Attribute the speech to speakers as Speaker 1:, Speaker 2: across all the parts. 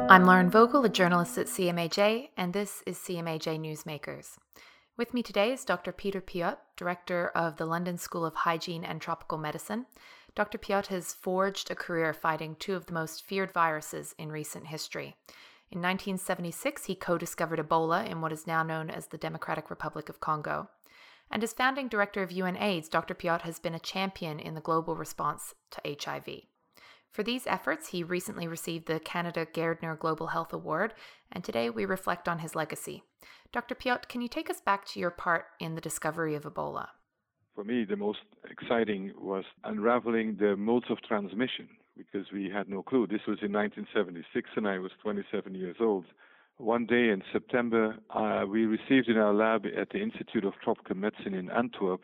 Speaker 1: I'm Lauren Vogel, a journalist at CMAJ, and this is CMAJ Newsmakers. With me today is Dr. Peter Piot, director of the London School of Hygiene and Tropical Medicine. Dr. Piot has forged a career fighting two of the most feared viruses in recent history. In 1976, he co-discovered Ebola in what is now known as the Democratic Republic of Congo. And as founding director of UNAIDS, Dr. Piot has been a champion in the global response to HIV. For these efforts, he recently received the Canada Gairdner Global Health Award, and today we reflect on his legacy. Dr. Piot, can you take us back to your part in the discovery of Ebola?
Speaker 2: For me, the most exciting was unraveling the modes of transmission, because we had no clue. This was in 1976, and I was 27 years old. One day in September, we received in our lab at the Institute of Tropical Medicine in Antwerp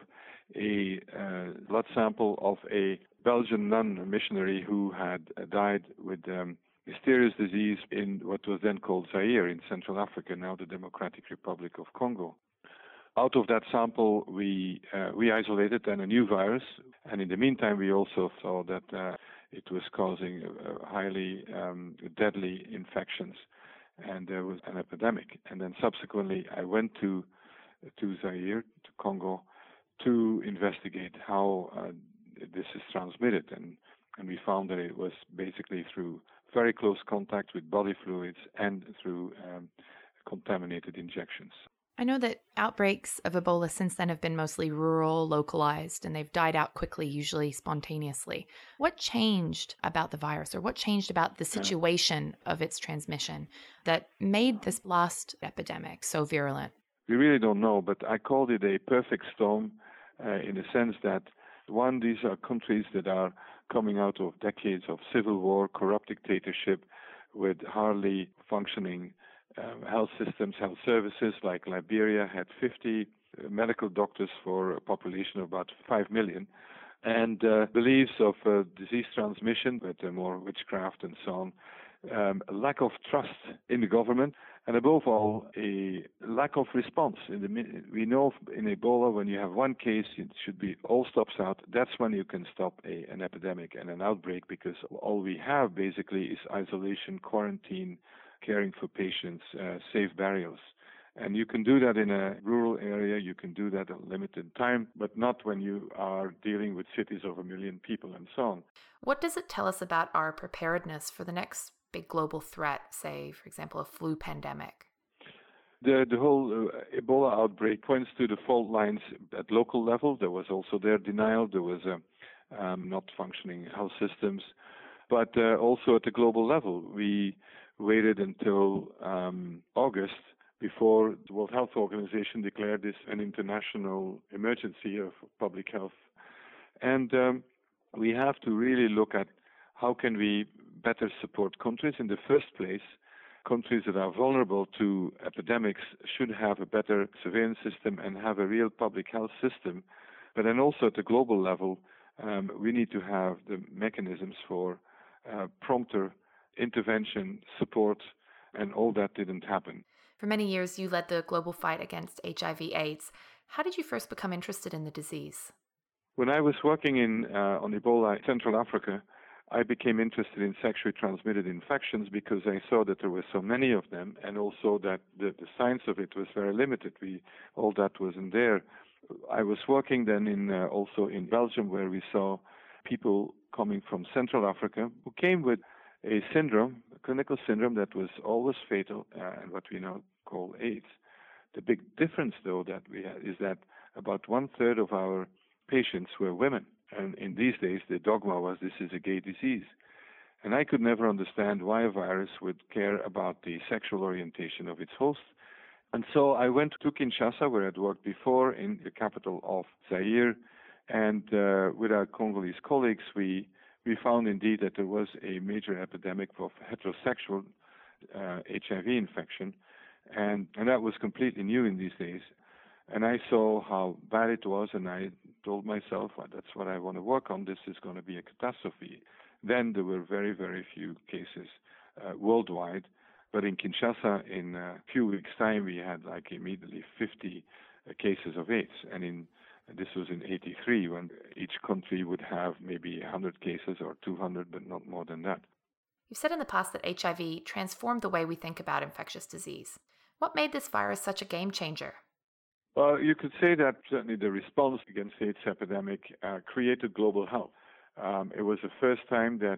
Speaker 2: a blood sample of a Belgian nun, a missionary who had died with mysterious disease in what was then called Zaire in Central Africa, now the Democratic Republic of Congo. Out of that sample, we isolated then a new virus, and in the meantime, we also saw that it was causing highly deadly infections, and there was an epidemic. And then subsequently, I went to Zaire, to Congo, to investigate how this is transmitted, and we found that it was basically through very close contact with body fluids and through contaminated injections.
Speaker 1: I know that outbreaks of Ebola since then have been mostly rural, localized, and they've died out quickly, usually spontaneously. What changed about the virus, or what changed about the situation of its transmission that made this last epidemic so virulent?
Speaker 2: We really don't know, but I called it a perfect storm in the sense that, one, these are countries that are coming out of decades of civil war, corrupt dictatorship, with hardly functioning health systems, health services. Like Liberia had 50 medical doctors for a population of about 5 million, and beliefs of disease transmission, with more witchcraft and so on, a lack of trust in the government, and above all, a lack of response. We know in Ebola, when you have one case, it should be all stops out. That's when you can stop an epidemic and an outbreak, because all we have basically is isolation, quarantine, caring for patients, safe burials. And you can do that in a rural area, you can do that at a limited time, but not when you are dealing with cities of 1 million people and so on.
Speaker 1: What does it tell us about our preparedness for the next big global threat, say, for example, a flu pandemic?
Speaker 2: The whole Ebola outbreak points to the fault lines at local level. There was also their denial. There was not functioning health systems, but also at the global level. We waited until August before the World Health Organization declared this an international emergency of public health. And we have to really look at how can we better support countries. In the first place, countries that are vulnerable to epidemics should have a better surveillance system and have a real public health system. But then also at the global level, we need to have the mechanisms for prompter intervention, support, and all that didn't happen.
Speaker 1: For many years, you led the global fight against HIV/AIDS. How did you first become interested in the disease?
Speaker 2: When I was working on Ebola in Central Africa, I became interested in sexually transmitted infections because I saw that there were so many of them, and also that the science of it was very limited. All that wasn't there. I was working then also in Belgium, where we saw people coming from Central Africa who came with a syndrome, a clinical syndrome that was always fatal, and what we now call AIDS. The big difference, though, that we had is that about 1/3 of our patients were women. And in these days, the dogma was this is a gay disease. And I could never understand why a virus would care about the sexual orientation of its host. And so I went to Kinshasa, where I'd worked before, in the capital of Zaire. And with our Congolese colleagues, we found indeed that there was a major epidemic of heterosexual HIV infection. And that was completely new in these days. And I saw how bad it was, and I told myself, well, that's what I want to work on. This is going to be a catastrophe. Then there were very, very few cases worldwide. But in Kinshasa, in a few weeks' time, we had immediately 50 cases of AIDS. And this was in 1983, when each country would have maybe 100 cases or 200, but not more than that.
Speaker 1: You've said in the past that HIV transformed the way we think about infectious disease. What made this virus such a game changer?
Speaker 2: Well, you could say that certainly the response against the AIDS epidemic created global health. It was the first time that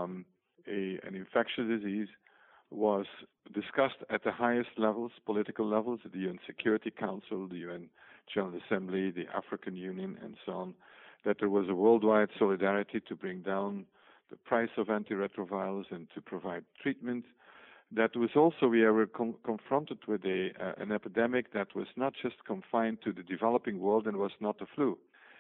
Speaker 2: an infectious disease was discussed at the highest levels, political levels, the UN Security Council, the UN General Assembly, the African Union, and so on, that there was a worldwide solidarity to bring down the price of antiretrovirals and to provide treatment. That was also, we were confronted with an epidemic that was not just confined to the developing world and was not the flu.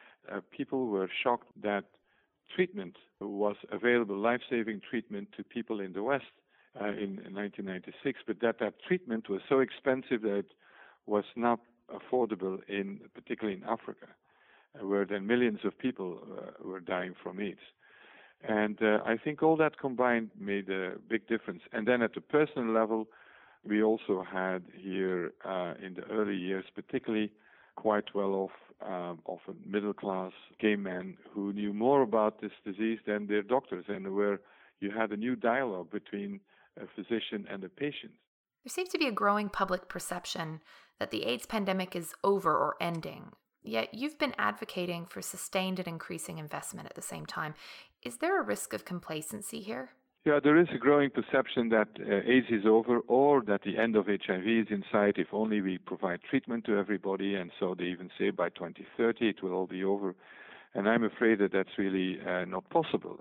Speaker 2: People were shocked that treatment was available, life-saving treatment to people in the West in 1996, but that treatment was so expensive that it was not affordable, particularly in Africa, where then millions of people were dying from AIDS. And I think all that combined made a big difference. And then at the personal level, we also had here in the early years, particularly quite well off, often middle-class gay men who knew more about this disease than their doctors, and where you had a new dialogue between a physician and a patient.
Speaker 1: There seems to be a growing public perception that the AIDS pandemic is over or ending. Yet you've been advocating for sustained and increasing investment at the same time. Is there a risk of complacency here?
Speaker 2: Yeah, there is a growing perception that AIDS is over or that the end of HIV is in sight if only we provide treatment to everybody. And so they even say by 2030 it will all be over. And I'm afraid that that's really not possible.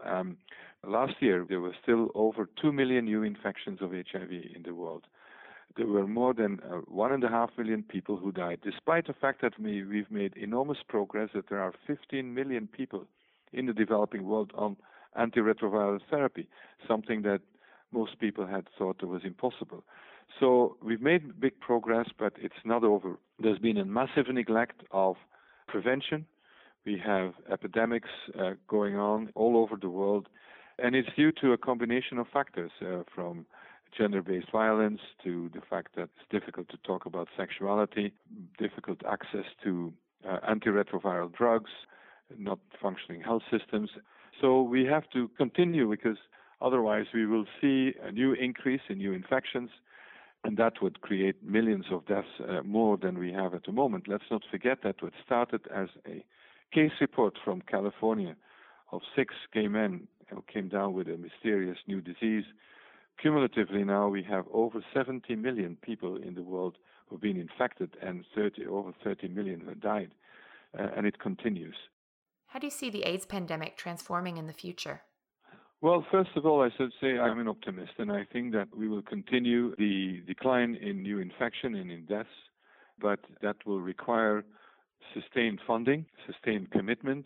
Speaker 2: Last year, there were still over 2 million new infections of HIV in the world. There were more than 1.5 million people who died, despite the fact that we've made enormous progress, that there are 15 million people in the developing world on antiretroviral therapy, something that most people had thought was impossible. So we've made big progress, but it's not over. There's been a massive neglect of prevention. We have epidemics going on all over the world, and it's due to a combination of factors, from gender-based violence to the fact that it's difficult to talk about sexuality, difficult access to antiretroviral drugs, not functioning health systems. So we have to continue because otherwise we will see a new increase in new infections, and that would create millions of deaths more than we have at the moment. Let's not forget that what started as a case report from California of 6 gay men who came down with a mysterious new disease. Cumulatively now we have over 70 million people in the world who have been infected and over 30 million who died, and it continues.
Speaker 1: How do you see the AIDS pandemic transforming in the future?
Speaker 2: Well, first of all, I should say I'm an optimist, and I think that we will continue the decline in new infection and in deaths, but that will require sustained funding, sustained commitment,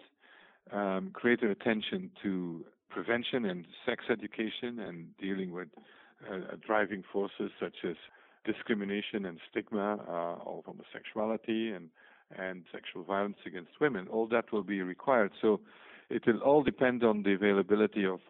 Speaker 2: greater attention to prevention and sex education and dealing with driving forces such as discrimination and stigma of homosexuality and sexual violence against women. All that will be required. So it will all depend on the availability of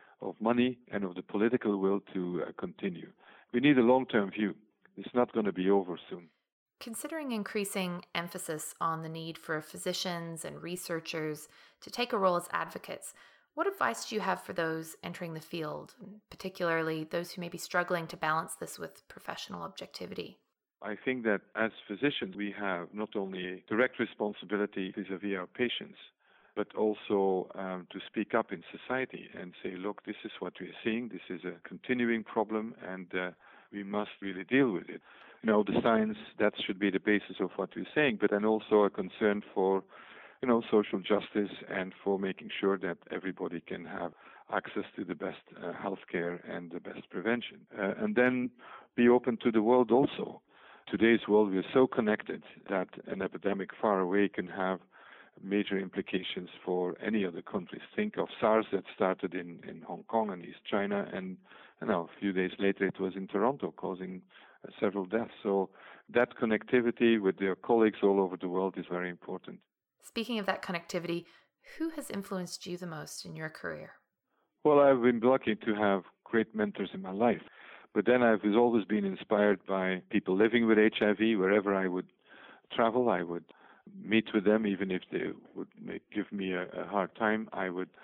Speaker 2: money and of the political will to continue. We need a long-term view. It's not going to be over soon.
Speaker 1: Considering increasing emphasis on the need for physicians and researchers to take a role as advocates, what advice do you have for those entering the field, particularly those who may be struggling to balance this with professional objectivity?
Speaker 2: I think that as physicians, we have not only a direct responsibility vis-à-vis our patients, but also to speak up in society and say, look, this is what we're seeing, this is a continuing problem, and we must really deal with it. The science, that should be the basis of what we're saying, but then also a concern for social justice and for making sure that everybody can have access to the best health care and the best prevention. And then be open to the world also. Today's world, we're so connected that an epidemic far away can have major implications for any other countries. Think of SARS that started in Hong Kong and East China, and a few days later it was in Toronto, causing several deaths. So that connectivity with their colleagues all over the world is very important.
Speaker 1: Speaking of that connectivity, who has influenced you the most in your career?
Speaker 2: Well, I've been lucky to have great mentors in my life. But then I've always been inspired by people living with HIV. Wherever I would travel, I would meet with them, even if they would give me a hard time. I would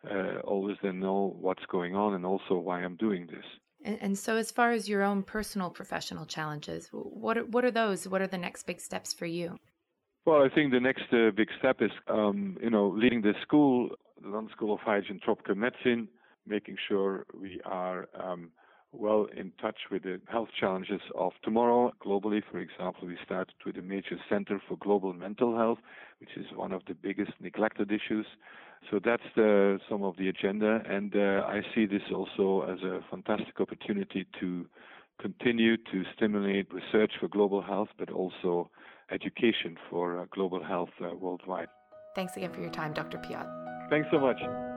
Speaker 2: always then know what's going on and also why I'm doing this.
Speaker 1: And so as far as your own personal professional challenges, what are those? What are the next big steps for you?
Speaker 2: Well, I think the next big step is, leading the school, the London School of Hygiene and Tropical Medicine, making sure we are well in touch with the health challenges of tomorrow. Globally, for example, we started with a major center for global mental health, which is one of the biggest neglected issues. So that's some of the agenda, and I see this also as a fantastic opportunity to continue to stimulate research for global health, but also education for global health worldwide.
Speaker 1: Thanks again for your time, Dr. Piot.
Speaker 2: Thanks so much.